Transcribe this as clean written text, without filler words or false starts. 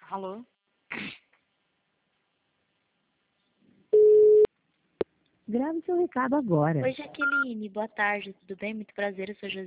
Alô? Grave seu recado agora. Oi, Jaqueline. Boa tarde. Tudo bem? Muito prazer. Eu sou